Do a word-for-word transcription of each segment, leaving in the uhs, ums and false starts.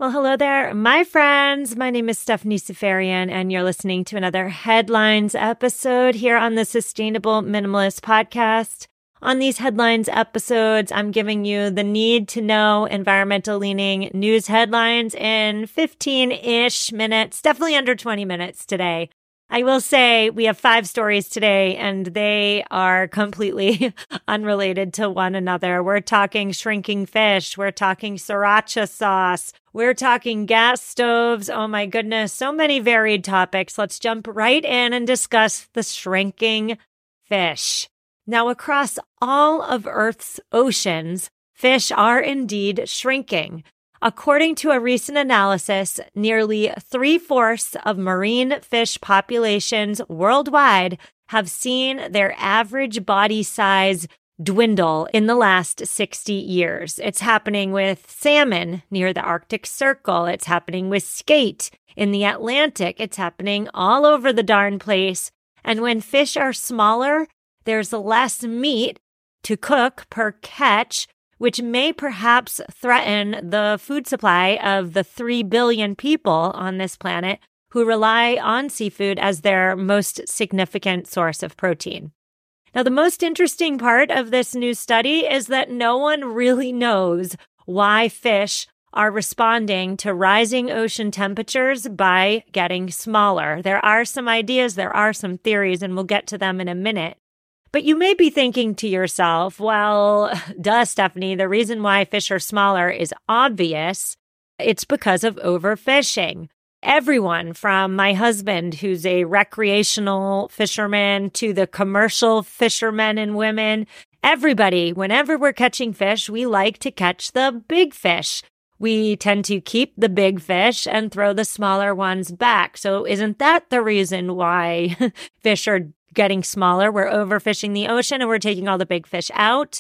Well, hello there, my friends. My name is Stephanie Seferian, and you're listening to another Headlines episode here on the Sustainable Minimalist Podcast. On these Headlines episodes, I'm giving you the need-to-know environmental-leaning news headlines in fifteen-ish minutes, definitely under twenty minutes today. I will say we have five stories today, and they are completely unrelated to one another. We're talking shrinking fish. We're talking sriracha sauce. We're talking gas stoves. Oh my goodness, so many varied topics. Let's jump right in and discuss the shrinking fish. Now, across all of Earth's oceans, fish are indeed shrinking. According to a recent analysis, nearly three-fourths of marine fish populations worldwide have seen their average body size dwindle in the last sixty years. It's happening with salmon near the Arctic Circle. It's happening with skate in the Atlantic. It's happening all over the darn place. And when fish are smaller, there's less meat to cook per catch, which may perhaps threaten the food supply of the three billion people on this planet who rely on seafood as their most significant source of protein. Now, the most interesting part of this new study is that no one really knows why fish are responding to rising ocean temperatures by getting smaller. There are some ideas, there are some theories, and we'll get to them in a minute. But you may be thinking to yourself, well, duh, Stephanie, the reason why fish are smaller is obvious. It's because of overfishing. Everyone from my husband, who's a recreational fisherman, to the commercial fishermen and women, everybody, whenever we're catching fish, we like to catch the big fish. We tend to keep the big fish and throw the smaller ones back. So isn't that the reason why fish are getting smaller? We're overfishing the ocean and we're taking all the big fish out.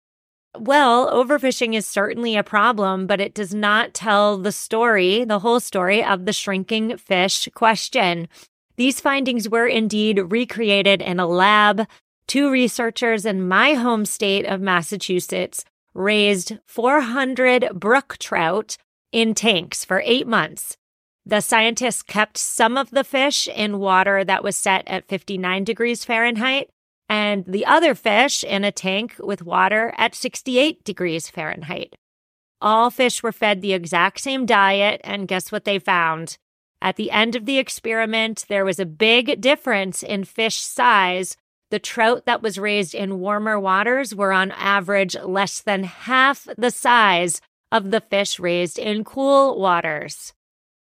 Well, overfishing is certainly a problem, but it does not tell the story, the whole story of the shrinking fish question. These findings were indeed recreated in a lab. Two researchers in my home state of Massachusetts raised four hundred brook trout in tanks for eight months. The scientists kept some of the fish in water that was set at fifty-nine degrees Fahrenheit, and the other fish in a tank with water at sixty-eight degrees Fahrenheit. All fish were fed the exact same diet, and guess what they found? At the end of the experiment, there was a big difference in fish size. The trout that was raised in warmer waters were on average less than half the size of the fish raised in cool waters.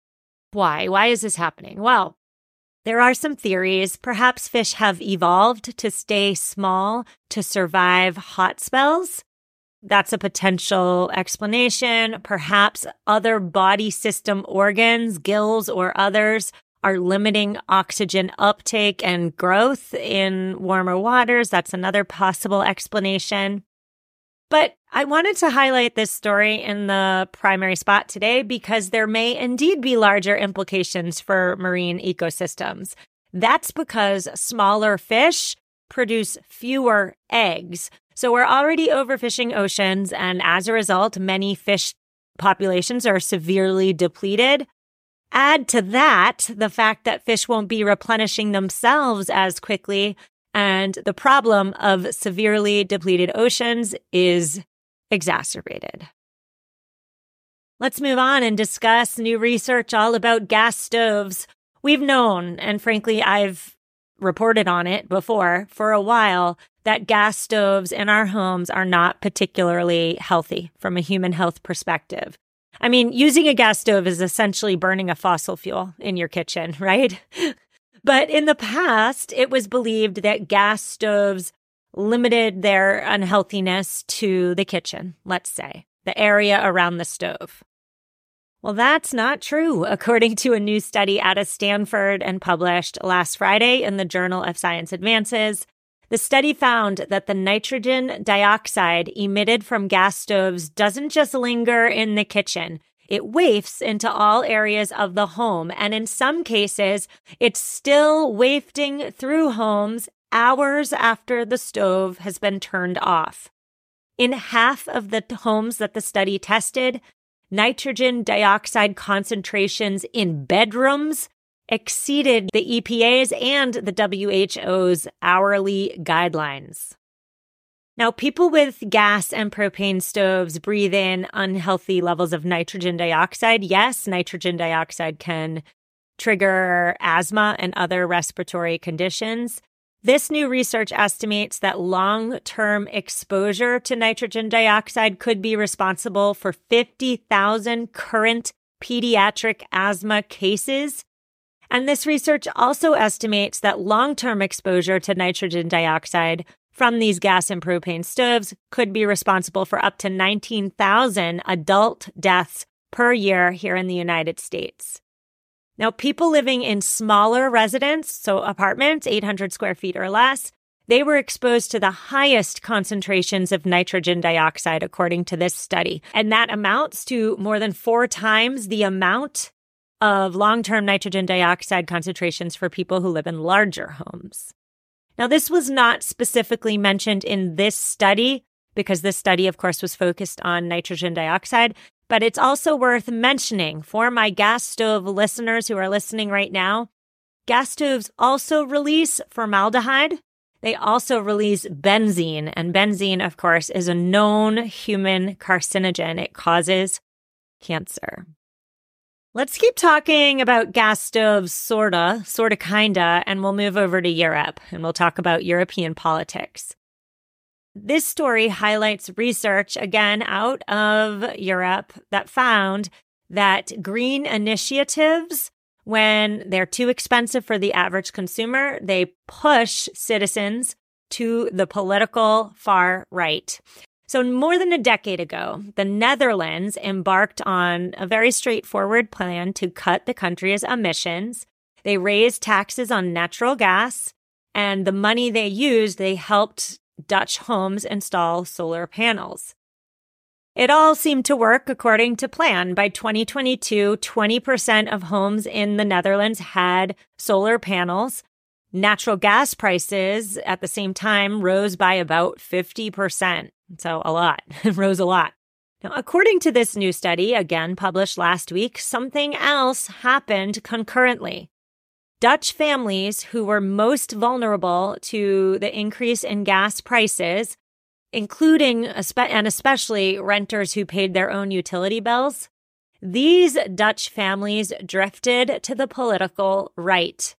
Why? Why is this happening? Well, there are some theories. Perhaps fish have evolved to stay small to survive hot spells. That's a potential explanation. Perhaps other body system organs, gills or others, are limiting oxygen uptake and growth in warmer waters. That's another possible explanation. But I wanted to highlight this story in the primary spot today because there may indeed be larger implications for marine ecosystems. That's because smaller fish produce fewer eggs. So we're already overfishing oceans, and as a result, many fish populations are severely depleted. Add to that the fact that fish won't be replenishing themselves as quickly, and the problem of severely depleted oceans is exacerbated. Let's move on and discuss new research all about gas stoves. We've known, and frankly, I've reported on it before for a while, that gas stoves in our homes are not particularly healthy from a human health perspective. I mean, using a gas stove is essentially burning a fossil fuel in your kitchen, right? But in the past, it was believed that gas stoves limited their unhealthiness to the kitchen, let's say, the area around the stove. Well, that's not true, according to a new study out of Stanford and published last Friday in the Journal of Science Advances. The study found that the nitrogen dioxide emitted from gas stoves doesn't just linger in the kitchen. It wafts into all areas of the home, and in some cases, it's still wafting through homes hours after the stove has been turned off. In half of the homes that the study tested, nitrogen dioxide concentrations in bedrooms exceeded the E P A's and the W H O's hourly guidelines. Now, people with gas and propane stoves breathe in unhealthy levels of nitrogen dioxide. Yes, nitrogen dioxide can trigger asthma and other respiratory conditions. This new research estimates that long-term exposure to nitrogen dioxide could be responsible for fifty thousand current pediatric asthma cases. And this research also estimates that long-term exposure to nitrogen dioxide from these gas and propane stoves could be responsible for up to nineteen thousand adult deaths per year here in the United States. Now, people living in smaller residents, so apartments, eight hundred square feet or less, they were exposed to the highest concentrations of nitrogen dioxide, according to this study. And that amounts to more than four times the amount of long-term nitrogen dioxide concentrations for people who live in larger homes. Now, this was not specifically mentioned in this study because this study, of course, was focused on nitrogen dioxide. But it's also worth mentioning for my gas stove listeners who are listening right now, gas stoves also release formaldehyde. They also release benzene. And benzene, of course, is a known human carcinogen. It causes cancer. Let's keep talking about gas stoves, sorta, sorta, kinda, and we'll move over to Europe and we'll talk about European politics. This story highlights research, again, out of Europe that found that green initiatives, when they're too expensive for the average consumer, they push citizens to the political far right. So more than a decade ago, the Netherlands embarked on a very straightforward plan to cut the country's emissions. They raised taxes on natural gas, and the money they used, they helped Dutch homes install solar panels. It all seemed to work according to plan. By twenty twenty-two, twenty percent of homes in the Netherlands had solar panels. Natural gas prices at the same time rose by about fifty percent. So a lot. It rose a lot. Now, according to this new study, again published last week, something else happened concurrently. Dutch families who were most vulnerable to the increase in gas prices, including and especially renters who paid their own utility bills, these Dutch families drifted to the political right.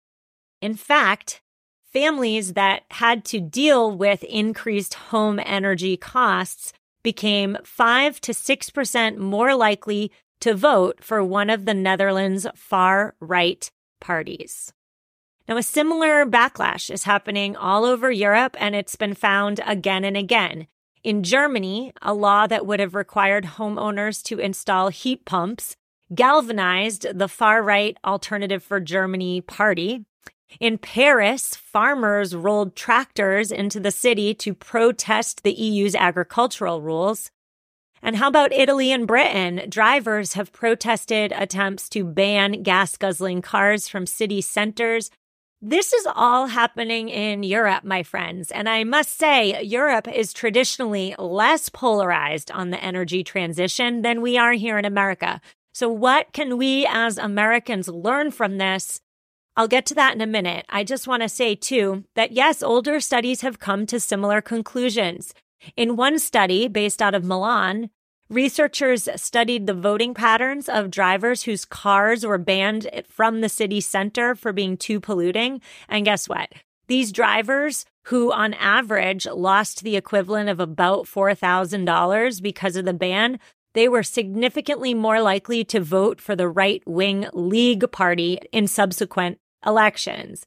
In fact, families that had to deal with increased home energy costs became five to six percent more likely to vote for one of the Netherlands' far-right parties. Now, a similar backlash is happening all over Europe, and it's been found again and again. In Germany, a law that would have required homeowners to install heat pumps galvanized the far-right Alternative for Germany party. In Paris, farmers rolled tractors into the city to protest the E U's agricultural rules. And how about Italy and Britain? Drivers have protested attempts to ban gas-guzzling cars from city centers. This is all happening in Europe, my friends. And I must say, Europe is traditionally less polarized on the energy transition than we are here in America. So what can we as Americans learn from this? I'll get to that in a minute. I just want to say, too, that yes, older studies have come to similar conclusions. In one study based out of Milan, researchers studied the voting patterns of drivers whose cars were banned from the city center for being too polluting. And guess what? These drivers, who on average lost the equivalent of about four thousand dollars because of the ban, they were significantly more likely to vote for the right-wing League Party in subsequent elections.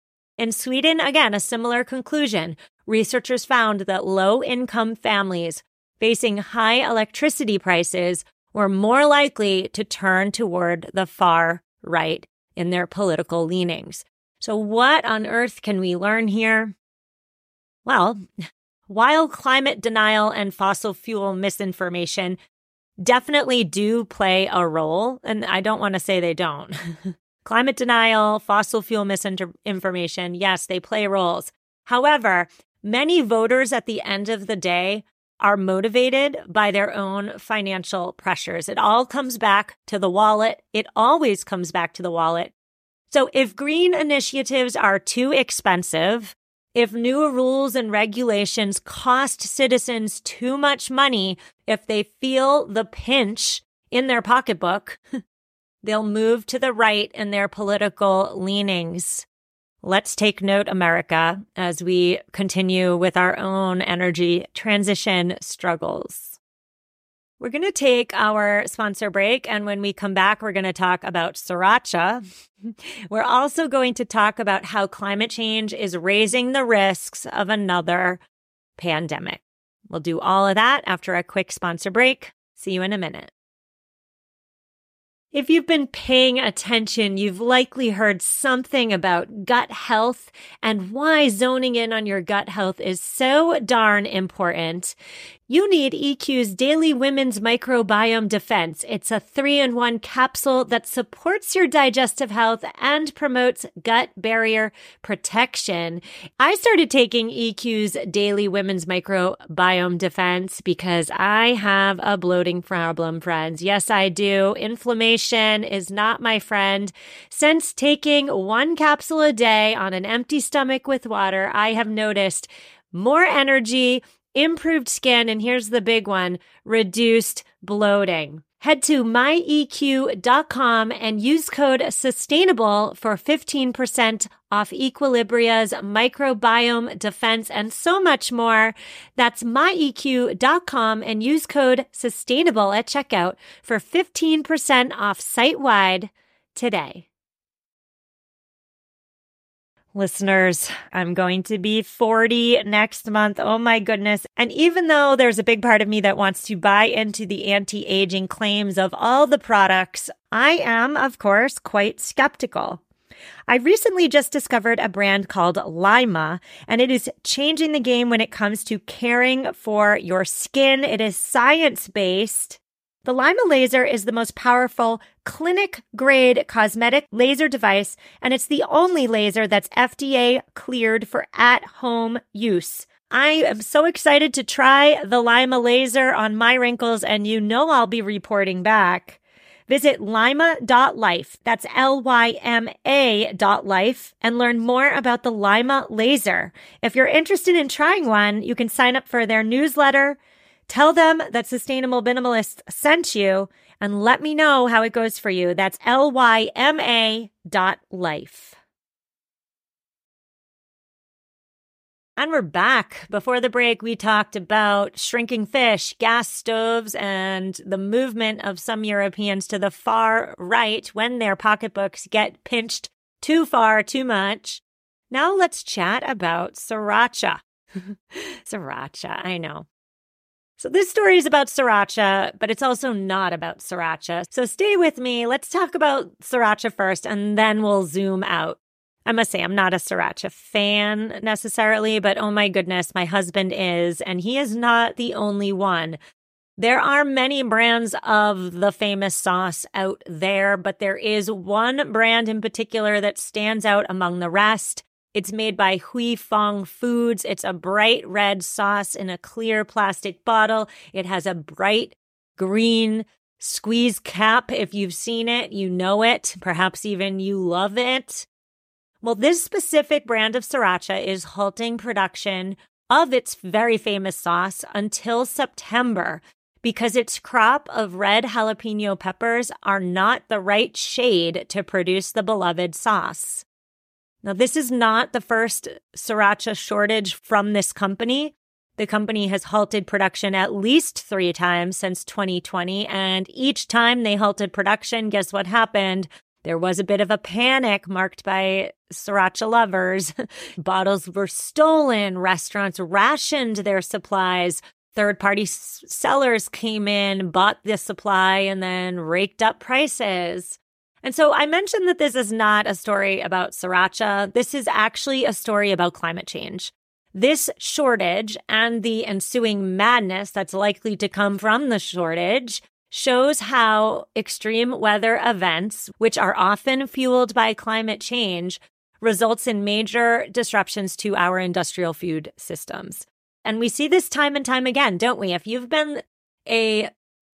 In Sweden, again, a similar conclusion. Researchers found that low-income families facing high electricity prices were more likely to turn toward the far right in their political leanings. So what on earth can we learn here? Well, while climate denial and fossil fuel misinformation definitely do play a role, and I don't want to say they don't. Climate denial, fossil fuel misinformation, yes, they play roles. However, many voters at the end of the day are motivated by their own financial pressures. It all comes back to the wallet. It always comes back to the wallet. So if green initiatives are too expensive, if new rules and regulations cost citizens too much money, if they feel the pinch in their pocketbook, they'll move to the right in their political leanings. Let's take note, America, as we continue with our own energy transition struggles. We're going to take our sponsor break, and when we come back, we're going to talk about sriracha. We're also going to talk about how climate change is raising the risks of another pandemic. We'll do all of that after a quick sponsor break. See you in a minute. If you've been paying attention, you've likely heard something about gut health and why zoning in on your gut health is so darn important. You need E Q's Daily Women's Microbiome Defense. It's a three-in-one capsule that supports your digestive health and promotes gut barrier protection. I started taking E Q's Daily Women's Microbiome Defense because I have a bloating problem, friends. Yes, I do. Inflammation is not my friend. Since taking one capsule a day on an empty stomach with water, I have noticed more energy, improved skin, and here's the big one, reduced bloating. Head to my E Q dot com and use code SUSTAINABLE for fifteen percent off Equilibria's microbiome defense and so much more. That's my E Q dot com and use code SUSTAINABLE at checkout for fifteen percent off site-wide today. Listeners, I'm going to be forty next month. Oh my goodness. And even though there's a big part of me that wants to buy into the anti-aging claims of all the products, I am, of course, quite skeptical. I recently just discovered a brand called Lima, and it is changing the game when it comes to caring for your skin. It is science-based. The Lima laser is the most powerful clinic-grade cosmetic laser device, and it's the only laser that's F D A cleared for at-home use. I am so excited to try the Lima laser on my wrinkles, and you know I'll be reporting back. Visit lima dot life, that's L Y M A dot life, and learn more about the Lima laser. If you're interested in trying one, you can sign up for their newsletter. Tell them that Sustainable Minimalist sent you and let me know how it goes for you. That's L Y M A dot life. And we're back. Before the break, we talked about shrinking fish, gas stoves, and the movement of some Europeans to the far right when their pocketbooks get pinched too far, too much. Now let's chat about sriracha. Sriracha, I know. So this story is about sriracha, but it's also not about sriracha. So stay with me. Let's talk about sriracha first, and then we'll zoom out. I must say, I'm not a sriracha fan necessarily, but oh my goodness, my husband is, and he is not the only one. There are many brands of the famous sauce out there, but there is one brand in particular that stands out among the rest. It's made by Huy Fong Foods. It's a bright red sauce in a clear plastic bottle. It has a bright green squeeze cap. If you've seen it, you know it. Perhaps even you love it. Well, this specific brand of sriracha is halting production of its very famous sauce until September because its crop of red jalapeno peppers are not the right shade to produce the beloved sauce. Now, this is not the first sriracha shortage from this company. The company has halted production at least three times since twenty twenty, and each time they halted production, guess what happened? There was a bit of a panic marked by sriracha lovers. Bottles were stolen. Restaurants rationed their supplies. Third-party s- sellers came in, bought the supply, and then raked up prices. And so I mentioned that this is not a story about sriracha. This is actually a story about climate change. This shortage and the ensuing madness that's likely to come from the shortage shows how extreme weather events, which are often fueled by climate change, results in major disruptions to our industrial food systems. And we see this time and time again, don't we? If you've been a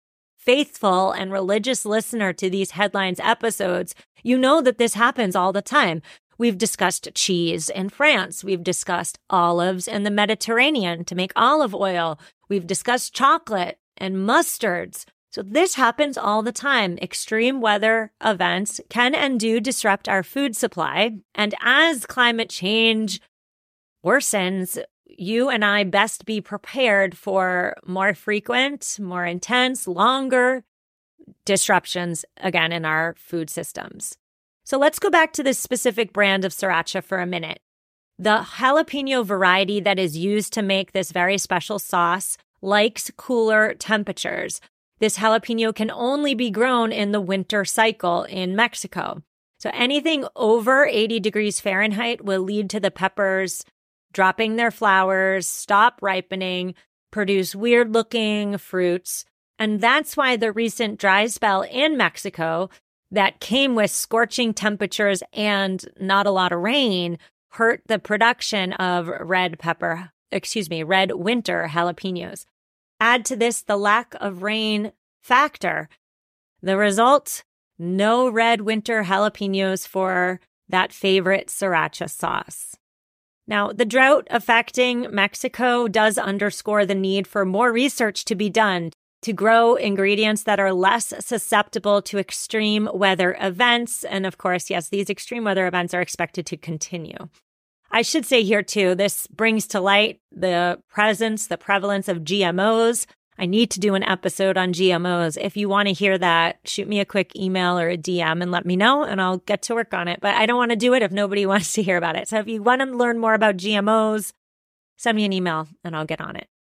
faithful and religious listener to these headlines episodes, you know that this happens all the time. We've discussed cheese in France. We've discussed olives in the Mediterranean to make olive oil. We've discussed chocolate and mustards. So this happens all the time. Extreme weather events can and do disrupt our food supply. And as climate change worsens, you and I best be prepared for more frequent, more intense, longer disruptions again in our food systems. So let's go back to this specific brand of sriracha for a minute. The jalapeno variety that is used to make this very special sauce likes cooler temperatures. This jalapeno can only be grown in the winter cycle in Mexico. So anything over eighty degrees Fahrenheit will lead to the peppers dropping their flowers, stop ripening, produce weird-looking fruits. And that's why the recent dry spell in Mexico that came with scorching temperatures and not a lot of rain hurt the production of red pepper, excuse me, red winter jalapenos. Add to this the lack of rain factor. The result, no red winter jalapenos for that favorite sriracha sauce. Now, the drought affecting Mexico does underscore the need for more research to be done to grow ingredients that are less susceptible to extreme weather events. And of course, yes, these extreme weather events are expected to continue. I should say here too, this brings to light the presence, the prevalence of G M Os. I need to do an episode on G M Os. If you want to hear that, shoot me a quick email or a D M and let me know, and I'll get to work on it. But I don't want to do it if nobody wants to hear about it. So if you want to learn more about G M Os, send me an email and I'll get on it.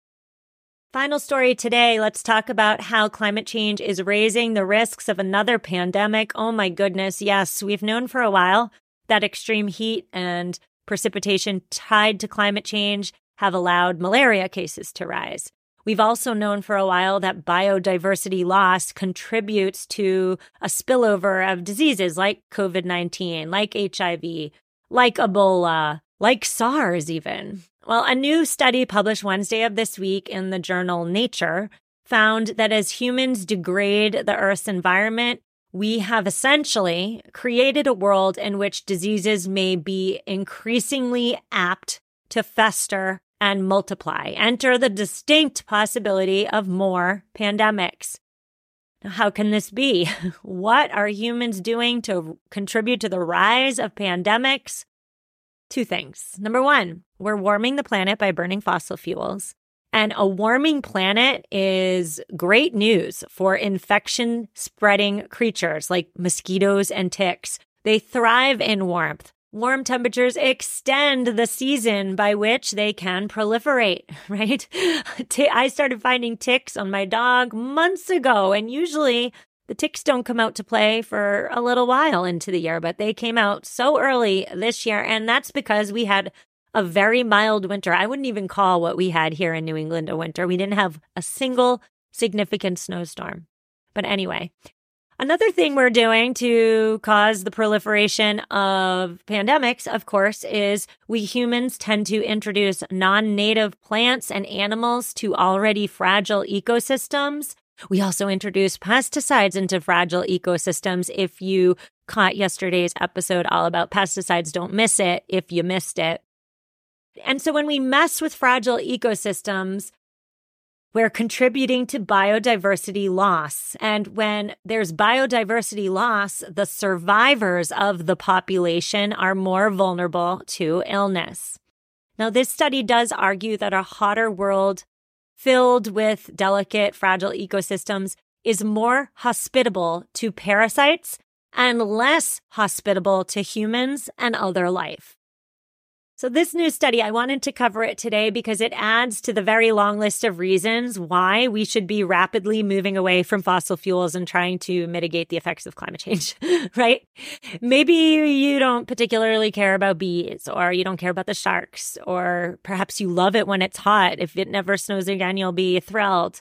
Final story today, let's talk about how climate change is raising the risks of another pandemic. Oh my goodness, yes, we've known for a while that extreme heat and precipitation tied to climate change have allowed malaria cases to rise. We've also known for a while that biodiversity loss contributes to a spillover of diseases like COVID nineteen, like H I V, like Ebola, like SARS even. Well, a new study published Wednesday of this week in the journal Nature found that as humans degrade the Earth's environment, we have essentially created a world in which diseases may be increasingly apt to fester and multiply. Enter the distinct possibility of more pandemics. Now, how can this be? What are humans doing to contribute to the rise of pandemics? Two things. Number one, we're warming the planet by burning fossil fuels. And a warming planet is great news for infection-spreading creatures like mosquitoes and ticks. They thrive in warmth. Warm temperatures extend the season by which they can proliferate, right? I started finding ticks on my dog months ago, and usually the ticks don't come out to play for a little while into the year, but they came out so early this year, and that's because we had a very mild winter. I wouldn't even call what we had here in New England a winter. We didn't have a single significant snowstorm. But anyway, another thing we're doing to cause the proliferation of pandemics, of course, is we humans tend to introduce non-native plants and animals to already fragile ecosystems. We also introduce pesticides into fragile ecosystems. If you caught yesterday's episode all about pesticides, don't miss it if you missed it. And so when we mess with fragile ecosystems, we're contributing to biodiversity loss. And when there's biodiversity loss, the survivors of the population are more vulnerable to illness. Now, this study does argue that a hotter world filled with delicate, fragile ecosystems is more hospitable to parasites and less hospitable to humans and other life. So this new study, I wanted to cover it today because it adds to the very long list of reasons why we should be rapidly moving away from fossil fuels and trying to mitigate the effects of climate change, right? Maybe you don't particularly care about bees, or you don't care about the sharks, or perhaps you love it when it's hot. If it never snows again, you'll be thrilled.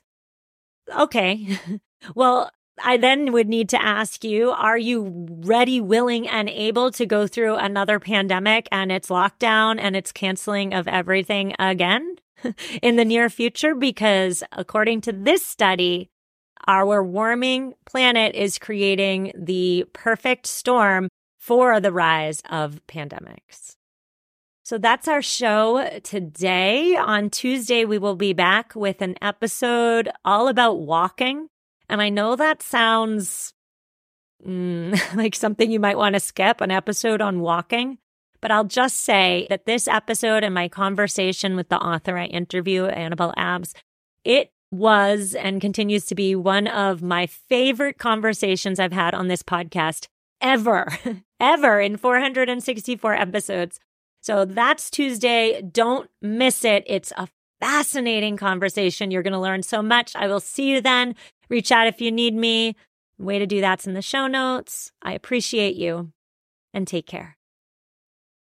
Okay, well, I then would need to ask you, are you ready, willing, and able to go through another pandemic and its lockdown and its canceling of everything again? in the near future because according to this study, our warming planet is creating the perfect storm for the rise of pandemics. So that's our show today. On Tuesday, we will be back with an episode all about walking. And I know that sounds mm, like something you might want to skip, an episode on walking. But I'll just say that this episode and my conversation with the author I interview, Annabelle Abbs, it was and continues to be one of my favorite conversations I've had on this podcast ever, ever in four hundred sixty-four episodes. So that's Tuesday. Don't miss it. It's a fascinating conversation. You're going to learn so much. I will see you then. Reach out if you need me. The way to do that's in the show notes. I appreciate you and take care.